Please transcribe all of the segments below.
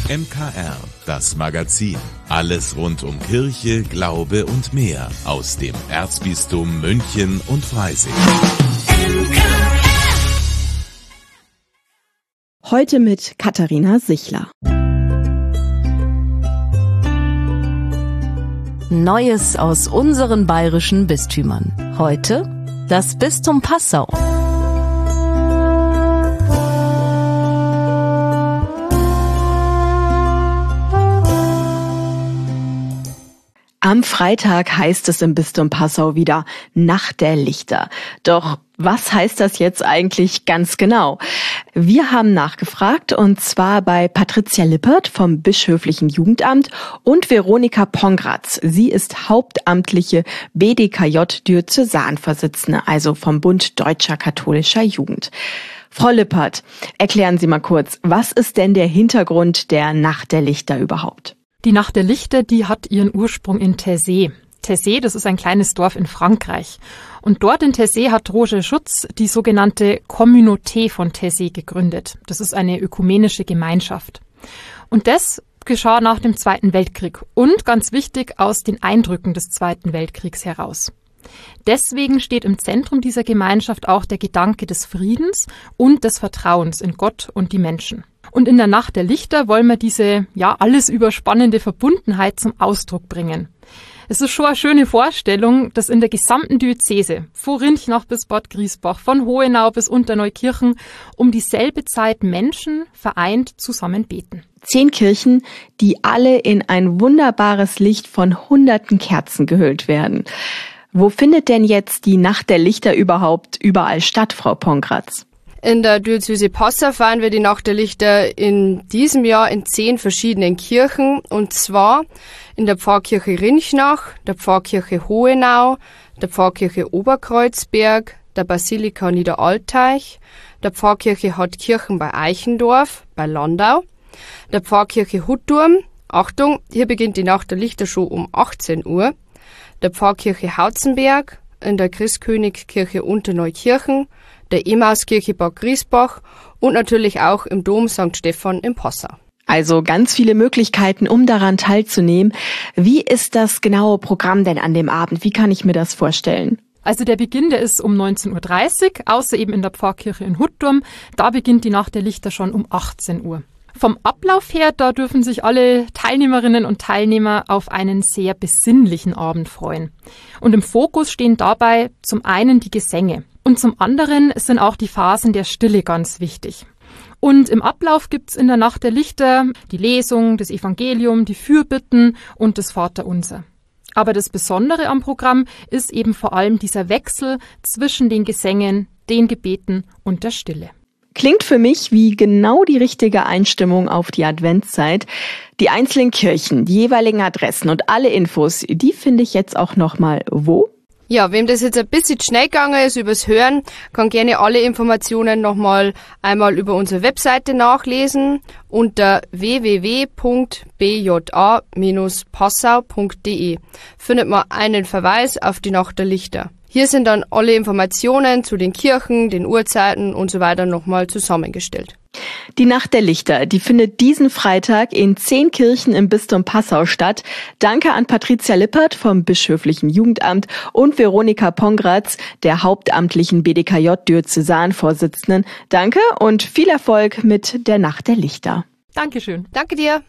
MKR, das Magazin. Alles rund um Kirche, Glaube und mehr aus dem Erzbistum München und Freising. Heute mit Katharina Sichler. Neues aus unseren bayerischen Bistümern. Heute das Bistum Passau. Am Freitag heißt es im Bistum Passau wieder Nacht der Lichter. Doch was heißt das jetzt eigentlich ganz genau? Wir haben nachgefragt, und zwar bei Patricia Lippert vom Bischöflichen Jugendamt und Veronika Pongratz. Sie ist hauptamtliche BDKJ-Diözesanvorsitzende, also vom Bund Deutscher Katholischer Jugend. Frau Lippert, erklären Sie mal kurz, was ist denn der Hintergrund der Nacht der Lichter überhaupt? Die Nacht der Lichter, die hat ihren Ursprung in Taizé. Taizé, das ist ein kleines Dorf in Frankreich. Und dort in Taizé hat Roger Schutz die sogenannte Communauté von Taizé gegründet. Das ist eine ökumenische Gemeinschaft. Und das geschah nach dem Zweiten Weltkrieg und, ganz wichtig, aus den Eindrücken des Zweiten Weltkriegs heraus. Deswegen steht im Zentrum dieser Gemeinschaft auch der Gedanke des Friedens und des Vertrauens in Gott und die Menschen. Und in der Nacht der Lichter wollen wir diese alles überspannende Verbundenheit zum Ausdruck bringen. Es ist schon eine schöne Vorstellung, dass in der gesamten Diözese, von Rinchnach bis Bad Griesbach, von Hohenau bis Unterneukirchen, um dieselbe Zeit Menschen vereint zusammen beten. 10 Kirchen, die alle in ein wunderbares Licht von hunderten Kerzen gehüllt werden. Wo findet denn jetzt die Nacht der Lichter überhaupt überall statt, Frau Pongratz? In der Diözese Passau feiern wir die Nacht der Lichter in diesem Jahr in 10 verschiedenen Kirchen, und zwar in der Pfarrkirche Rinchnach, der Pfarrkirche Hohenau, der Pfarrkirche Oberkreuzberg, der Basilika Niederalteich, der Pfarrkirche Hartkirchen bei Eichendorf, bei Landau, der Pfarrkirche Hutturm, Achtung, hier beginnt die Nacht der Lichter schon um 18 Uhr, der Pfarrkirche Hautzenberg, in der Christkönigkirche Unterneukirchen, der Emmauskirche Bad Griesbach und natürlich auch im Dom St. Stephan in Passau. Also ganz viele Möglichkeiten, um daran teilzunehmen. Wie ist das genaue Programm denn an dem Abend? Wie kann ich mir das vorstellen? Also der Beginn, der ist um 19.30 Uhr, außer eben in der Pfarrkirche in Hutturm. Da beginnt die Nacht der Lichter schon um 18 Uhr. Vom Ablauf her, da dürfen sich alle Teilnehmerinnen und Teilnehmer auf einen sehr besinnlichen Abend freuen. Und im Fokus stehen dabei zum einen die Gesänge und zum anderen sind auch die Phasen der Stille ganz wichtig. Und im Ablauf gibt's in der Nacht der Lichter die Lesung, das Evangelium, die Fürbitten und das Vaterunser. Aber das Besondere am Programm ist eben vor allem dieser Wechsel zwischen den Gesängen, den Gebeten und der Stille. Klingt für mich wie genau die richtige Einstimmung auf die Adventszeit. Die einzelnen Kirchen, die jeweiligen Adressen und alle Infos, die finde ich jetzt auch nochmal wo? Ja, wem das jetzt ein bisschen schnell gegangen ist übers Hören, kann gerne alle Informationen nochmal einmal über unsere Webseite nachlesen unter www.bja-passau.de findet man einen Verweis auf die Nacht der Lichter. Hier sind dann alle Informationen zu den Kirchen, den Uhrzeiten und so weiter nochmal zusammengestellt. Die Nacht der Lichter, die findet diesen Freitag in 10 Kirchen im Bistum Passau statt. Danke an Patricia Lippert vom Bischöflichen Jugendamt und Veronika Pongratz, der hauptamtlichen BDKJ-Diözesanvorsitzenden. Danke und viel Erfolg mit der Nacht der Lichter. Dankeschön. Danke dir.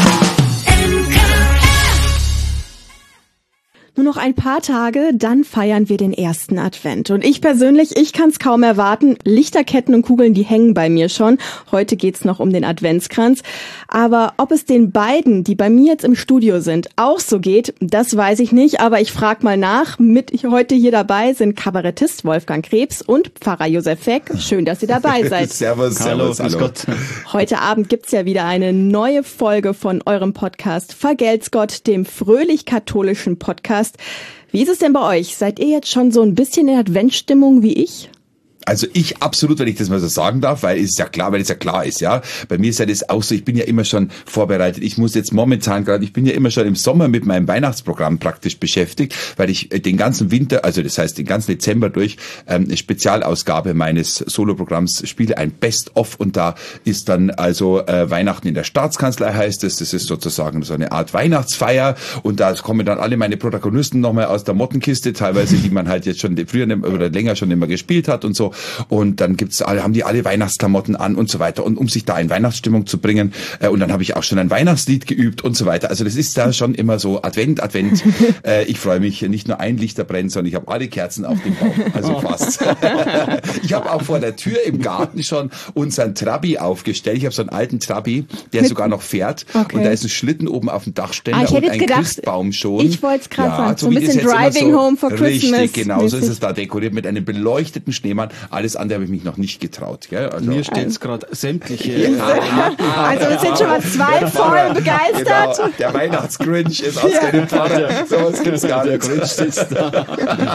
Nur noch ein paar Tage, dann feiern wir den ersten Advent. Und ich persönlich, ich kann es kaum erwarten. Lichterketten und Kugeln, die hängen bei mir schon. Heute geht's noch um den Adventskranz. Aber ob es den beiden, die bei mir jetzt im Studio sind, auch so geht, das weiß ich nicht. Aber ich frage mal nach. Mit heute hier dabei sind Kabarettist Wolfgang Krebs und Pfarrer Josef Feck. Schön, dass ihr dabei seid. Servus, hallo, servus, hallo. Gott. Heute Abend gibt's ja wieder eine neue Folge von eurem Podcast Vergelt's Gott, dem fröhlich-katholischen Podcast. Wie ist es denn bei euch? Seid ihr jetzt schon so ein bisschen in Adventsstimmung wie ich? Also ich absolut, wenn ich das mal so sagen darf, weil es ja klar ist, ja. Bei mir ist ja das auch so, ich bin ja immer schon vorbereitet. Ich muss jetzt momentan gerade, ich bin ja immer schon im Sommer mit meinem Weihnachtsprogramm praktisch beschäftigt, weil ich den ganzen Winter, also das heißt den ganzen Dezember durch, eine Spezialausgabe meines Soloprogramms spiele, ein Best-of, und da ist dann also Weihnachten in der Staatskanzlei heißt es. Das ist sozusagen so eine Art Weihnachtsfeier, und da kommen dann alle meine Protagonisten nochmal aus der Mottenkiste, teilweise, die man halt jetzt schon früher oder länger schon immer gespielt hat und so. Und dann haben die alle Weihnachtsklamotten an und so weiter. Und um sich da in Weihnachtsstimmung zu bringen, und dann habe ich auch schon ein Weihnachtslied geübt und so weiter. Also das ist da schon immer so Advent. Ich freue mich, nicht nur ein Lichter brennt, sondern ich habe alle Kerzen auf dem Baum. Also fast. Ich habe auch vor der Tür im Garten schon unseren Trabi aufgestellt. Ich habe so einen alten Trabi, der sogar noch fährt. Okay. Und da ist ein Schlitten oben auf dem Dachständer und ein Christbaum schon. Ich wollte es gerade sagen, so ein bisschen Driving Home for Christmas. Richtig, genau, so ist es da dekoriert mit einem beleuchteten Schneemann. Alles andere habe ich mich noch nicht getraut. Gell? Also, mir stehen es gerade sämtliche... Also wir sind schon mal 2 voll begeistert. Genau, der Weihnachtsgrinch ist aus dem Pfarrer. So was gibt's gar nicht. Der Grinch sitzt da.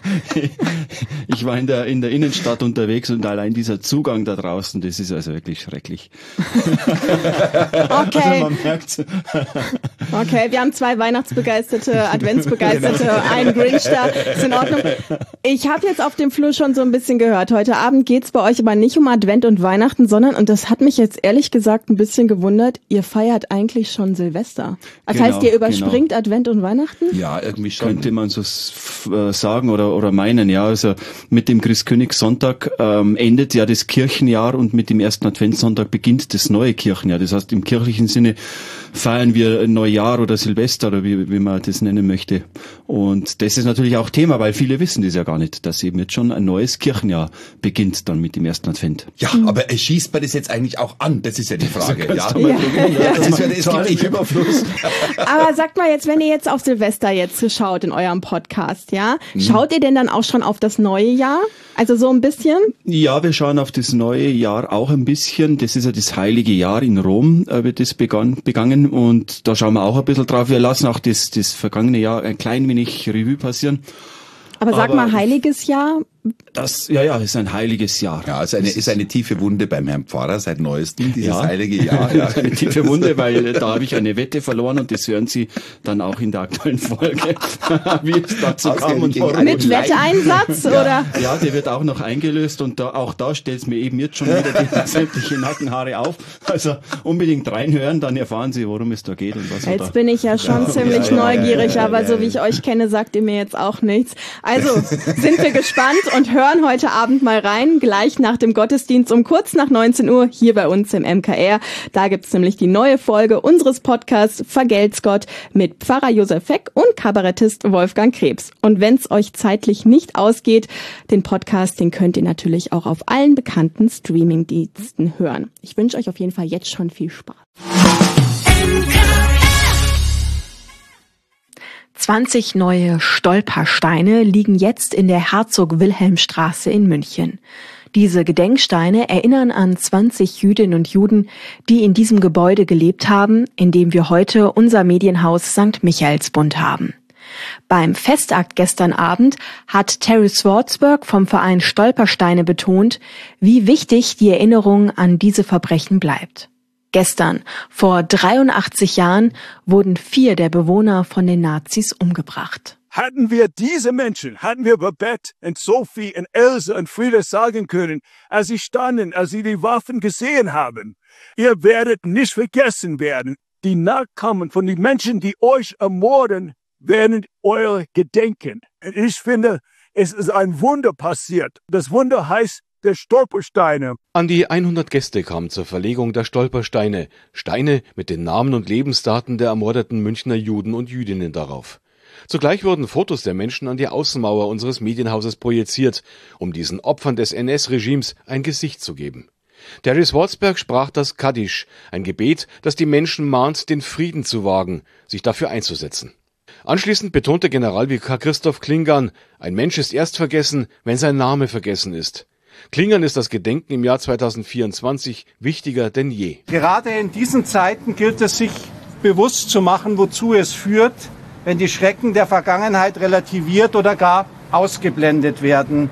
Ich war in der Innenstadt unterwegs, und allein dieser Zugang da draußen, das ist also wirklich schrecklich. Okay. Also man merkt. Okay, wir haben 2 Weihnachtsbegeisterte, Adventsbegeisterte, genau. Einen Grinch da. Ist in Ordnung. Ich habe jetzt auf dem Flur schon so ein bisschen gehört. Heute Abend geht's bei euch aber nicht um Advent und Weihnachten, sondern, und das hat mich jetzt ehrlich gesagt ein bisschen gewundert, ihr feiert eigentlich schon Silvester. Das heißt, ihr überspringt Advent und Weihnachten? Ja, irgendwie schon. Könnte man so sagen oder meinen, ja. Also mit dem Christkönigssonntag endet ja das Kirchenjahr, und mit dem ersten Adventssonntag beginnt das neue Kirchenjahr. Das heißt, im kirchlichen Sinne feiern wir Neujahr oder Silvester oder wie man das nennen möchte. Und das ist natürlich auch Thema, weil viele wissen das ja gar nicht, dass eben jetzt schon ein neues Kirchenjahr beginnt dann mit dem ersten Advent. Ja, aber schießt man das jetzt eigentlich auch an? Das ist ja die Frage. Das ist ja der Überfluss. Aber sagt mal jetzt, wenn ihr jetzt auf Silvester jetzt schaut in eurem Podcast, ja, schaut ihr denn dann auch schon auf das neue Jahr? Also so ein bisschen? Ja, wir schauen auf das neue Jahr auch ein bisschen. Das ist ja das heilige Jahr in Rom, wird das begangen, und da schauen wir auch ein bisschen drauf. Wir lassen auch das vergangene Jahr ein klein wenig Revue passieren. Aber sag mal, heiliges Jahr? Das, ist ein heiliges Jahr. Ja, es ist eine tiefe Wunde beim Herrn Pfarrer seit neuestem, dieses heilige Jahr. Ja. Eine tiefe Wunde, weil da habe ich eine Wette verloren, und das hören Sie dann auch in der aktuellen Folge, wie es dazu kam und warum. Mit Wetteinsatz, oder? Ja, der wird auch noch eingelöst, und auch da stellt es mir eben jetzt schon wieder die sämtliche Nackenhaare auf. Also unbedingt reinhören, dann erfahren Sie, worum es da geht und was. Jetzt bin ich ja schon ziemlich neugierig, aber so wie ich euch kenne, sagt ihr mir jetzt auch nichts. Also sind wir gespannt und hören heute Abend mal rein, gleich nach dem Gottesdienst um kurz nach 19 Uhr hier bei uns im MKR. Da gibt's nämlich die neue Folge unseres Podcasts Vergelt's Gott mit Pfarrer Josef Feck und Kabarettist Wolfgang Krebs. Und wenn's euch zeitlich nicht ausgeht, den Podcast, den könnt ihr natürlich auch auf allen bekannten Streamingdiensten hören. Ich wünsche euch auf jeden Fall jetzt schon viel Spaß. 20 neue Stolpersteine liegen jetzt in der Herzog-Wilhelm-Straße in München. Diese Gedenksteine erinnern an 20 Jüdinnen und Juden, die in diesem Gebäude gelebt haben, in dem wir heute unser Medienhaus St. Michaelsbund haben. Beim Festakt gestern Abend hat Terry Swartzberg vom Verein Stolpersteine betont, wie wichtig die Erinnerung an diese Verbrechen bleibt. Gestern, vor 83 Jahren, wurden 4 der Bewohner von den Nazis umgebracht. Hatten wir diese Menschen, hatten wir Babette und Sophie und Else und Frieda sagen können, als sie standen, als sie die Waffen gesehen haben, ihr werdet nicht vergessen werden. Die Nachkommen von den Menschen, die euch ermorden, werden euer gedenken. Und ich finde, es ist ein Wunder passiert. Das Wunder heißt, der Stolpersteine. An die 100 Gäste kamen zur Verlegung der Stolpersteine, Steine mit den Namen und Lebensdaten der ermordeten Münchner Juden und Jüdinnen darauf. Zugleich wurden Fotos der Menschen an die Außenmauer unseres Medienhauses projiziert, um diesen Opfern des NS-Regimes ein Gesicht zu geben. Terry Swartzberg sprach das Kaddisch, ein Gebet, das die Menschen mahnt, den Frieden zu wagen, sich dafür einzusetzen. Anschließend betonte Generalvikar Christoph Klingan, ein Mensch ist erst vergessen, wenn sein Name vergessen ist. Klingan ist das Gedenken im Jahr 2024 wichtiger denn je. Gerade in diesen Zeiten gilt es, sich bewusst zu machen, wozu es führt, wenn die Schrecken der Vergangenheit relativiert oder gar ausgeblendet werden.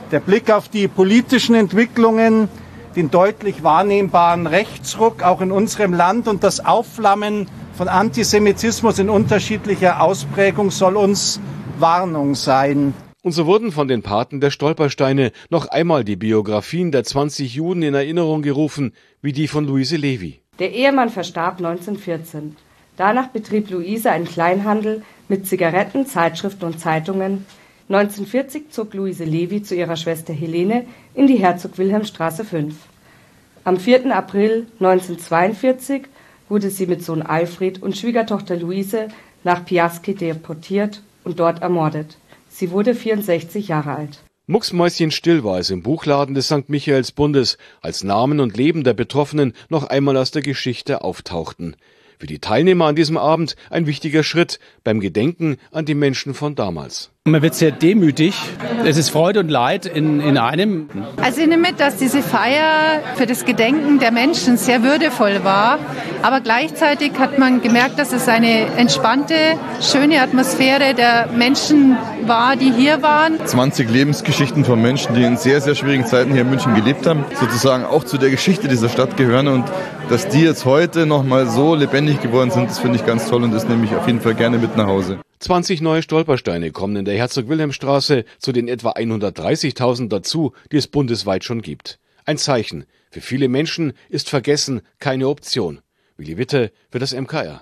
Der Blick auf die politischen Entwicklungen, den deutlich wahrnehmbaren Rechtsruck auch in unserem Land und das Aufflammen von Antisemitismus in unterschiedlicher Ausprägung soll uns Warnung sein. Und so wurden von den Paten der Stolpersteine noch einmal die Biografien der 20 Juden in Erinnerung gerufen, wie die von Luise Levi. Der Ehemann verstarb 1914. Danach betrieb Luise einen Kleinhandel mit Zigaretten, Zeitschriften und Zeitungen. 1940 zog Luise Levi zu ihrer Schwester Helene in die Herzog-Wilhelm-Straße 5. Am 4. April 1942 wurde sie mit Sohn Alfred und Schwiegertochter Luise nach Piasky deportiert und dort ermordet. Sie wurde 64 Jahre alt. Mucksmäuschenstill war es im Buchladen des St. Michaelsbundes, als Namen und Leben der Betroffenen noch einmal aus der Geschichte auftauchten. Für die Teilnehmer an diesem Abend ein wichtiger Schritt beim Gedenken an die Menschen von damals. Man wird sehr demütig. Es ist Freude und Leid in einem. Also ich nehme mit, dass diese Feier für das Gedenken der Menschen sehr würdevoll war. Aber gleichzeitig hat man gemerkt, dass es eine entspannte, schöne Atmosphäre der Menschen war, die hier waren. 20 Lebensgeschichten von Menschen, die in sehr, sehr schwierigen Zeiten hier in München gelebt haben, sozusagen auch zu der Geschichte dieser Stadt gehören. Und dass die jetzt heute nochmal so lebendig geworden sind, das finde ich ganz toll und das nehme ich auf jeden Fall gerne mit nach Hause. 20 neue Stolpersteine kommen in der Herzog-Wilhelm-Straße zu den etwa 130.000 dazu, die es bundesweit schon gibt. Ein Zeichen. Für viele Menschen ist Vergessen keine Option. Willi Witte für das MKR.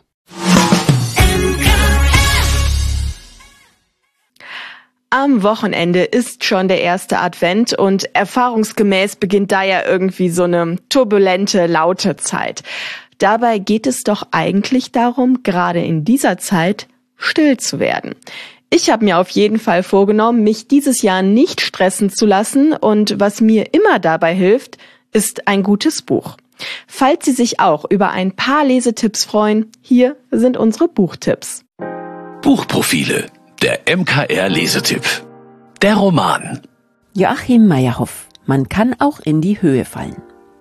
Am Wochenende ist schon der erste Advent und erfahrungsgemäß beginnt da ja irgendwie so eine turbulente, laute Zeit. Dabei geht es doch eigentlich darum, gerade in dieser Zeit still zu werden. Ich habe mir auf jeden Fall vorgenommen, mich dieses Jahr nicht stressen zu lassen und was mir immer dabei hilft, ist ein gutes Buch. Falls Sie sich auch über ein paar Lesetipps freuen, hier sind unsere Buchtipps. Buchprofile, der MKR-Lesetipp. Der Roman. Joachim Meyerhoff. Man kann auch in die Höhe fallen.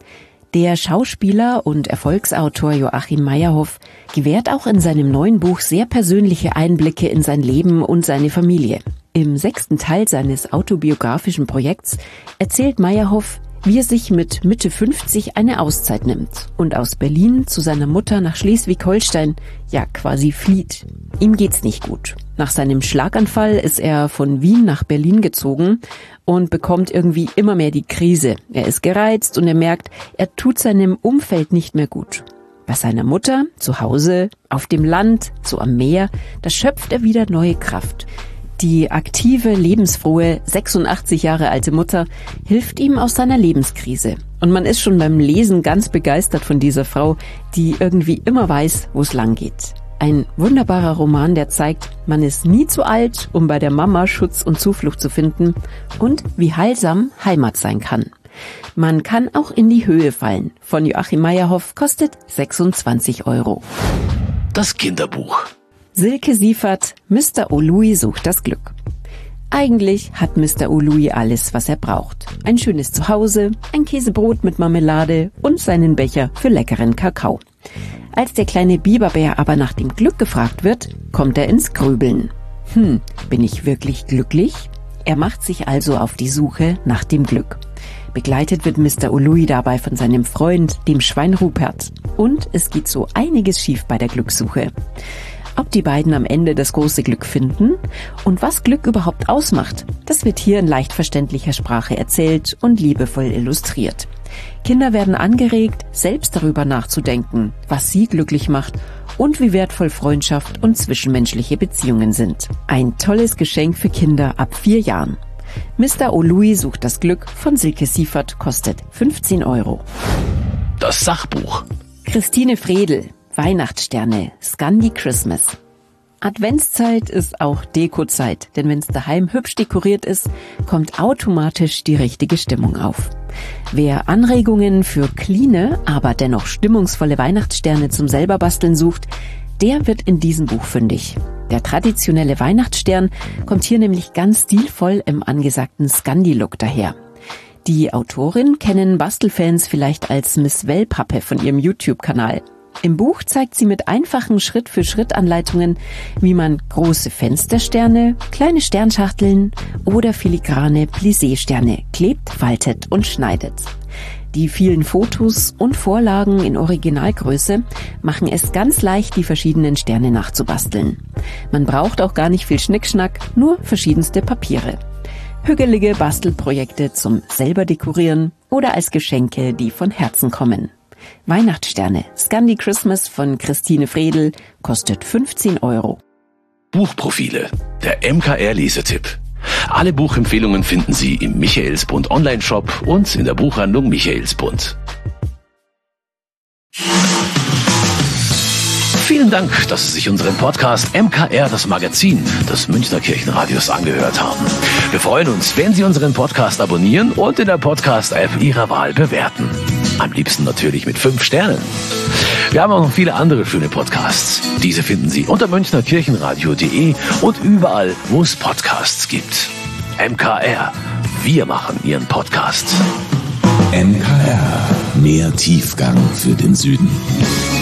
Der Schauspieler und Erfolgsautor Joachim Meyerhoff gewährt auch in seinem neuen Buch sehr persönliche Einblicke in sein Leben und seine Familie. Im 6. Teil seines autobiografischen Projekts erzählt Meyerhoff, wie er sich mit Mitte 50 eine Auszeit nimmt und aus Berlin zu seiner Mutter nach Schleswig-Holstein ja quasi flieht. Ihm geht's nicht gut. Nach seinem Schlaganfall ist er von Wien nach Berlin gezogen und bekommt irgendwie immer mehr die Krise. Er ist gereizt und er merkt, er tut seinem Umfeld nicht mehr gut. Bei seiner Mutter, zu Hause, auf dem Land, so am Meer, da schöpft er wieder neue Kraft. Die aktive, lebensfrohe, 86 Jahre alte Mutter hilft ihm aus seiner Lebenskrise. Und man ist schon beim Lesen ganz begeistert von dieser Frau, die irgendwie immer weiß, wo es lang geht. Ein wunderbarer Roman, der zeigt, man ist nie zu alt, um bei der Mama Schutz und Zuflucht zu finden und wie heilsam Heimat sein kann. Man kann auch in die Höhe fallen. Von Joachim Meyerhoff kostet 26 €. Das Kinderbuch. Silke Siefert, Mr. O'Louis sucht das Glück. Eigentlich hat Mr. O'Louis alles, was er braucht. Ein schönes Zuhause, ein Käsebrot mit Marmelade und seinen Becher für leckeren Kakao. Als der kleine Biberbär aber nach dem Glück gefragt wird, kommt er ins Grübeln. Bin ich wirklich glücklich? Er macht sich also auf die Suche nach dem Glück. Begleitet wird Mr. O'Louis dabei von seinem Freund, dem Schwein Rupert. Und es geht so einiges schief bei der Glückssuche. Ob die beiden am Ende das große Glück finden und was Glück überhaupt ausmacht, das wird hier in leicht verständlicher Sprache erzählt und liebevoll illustriert. Kinder werden angeregt, selbst darüber nachzudenken, was sie glücklich macht und wie wertvoll Freundschaft und zwischenmenschliche Beziehungen sind. Ein tolles Geschenk für Kinder ab 4 Jahren. Mr. O'Louis sucht das Glück von Silke Siefert kostet 15 €. Das Sachbuch. Christine Fredel. Weihnachtssterne, Scandi Christmas. Adventszeit ist auch Dekozeit, denn wenn es daheim hübsch dekoriert ist, kommt automatisch die richtige Stimmung auf. Wer Anregungen für cleane, aber dennoch stimmungsvolle Weihnachtssterne zum Selberbasteln sucht, der wird in diesem Buch fündig. Der traditionelle Weihnachtsstern kommt hier nämlich ganz stilvoll im angesagten Scandi-Look daher. Die Autorin kennen Bastelfans vielleicht als Miss Wellpappe von ihrem YouTube-Kanal. Im Buch zeigt sie mit einfachen Schritt-für-Schritt-Anleitungen, wie man große Fenstersterne, kleine Sternschachteln oder filigrane Plissé-Sterne klebt, faltet und schneidet. Die vielen Fotos und Vorlagen in Originalgröße machen es ganz leicht, die verschiedenen Sterne nachzubasteln. Man braucht auch gar nicht viel Schnickschnack, nur verschiedenste Papiere. Hügelige Bastelprojekte zum selber dekorieren oder als Geschenke, die von Herzen kommen. Weihnachtssterne, Scandi Christmas von Christine Fredel, kostet 15 €. Buchprofile, der MKR-Lesetipp. Alle Buchempfehlungen finden Sie im Michaelsbund Online-Shop und in der Buchhandlung Michaelsbund. Vielen Dank, dass Sie sich unseren Podcast MKR, das Magazin des Münchner Kirchenradios, angehört haben. Wir freuen uns, wenn Sie unseren Podcast abonnieren und in der Podcast-App Ihrer Wahl bewerten. Am liebsten natürlich mit 5 Sternen. Wir haben auch noch viele andere schöne Podcasts. Diese finden Sie unter münchnerkirchenradio.de und überall, wo es Podcasts gibt. MKR, wir machen Ihren Podcast. MKR, mehr Tiefgang für den Süden.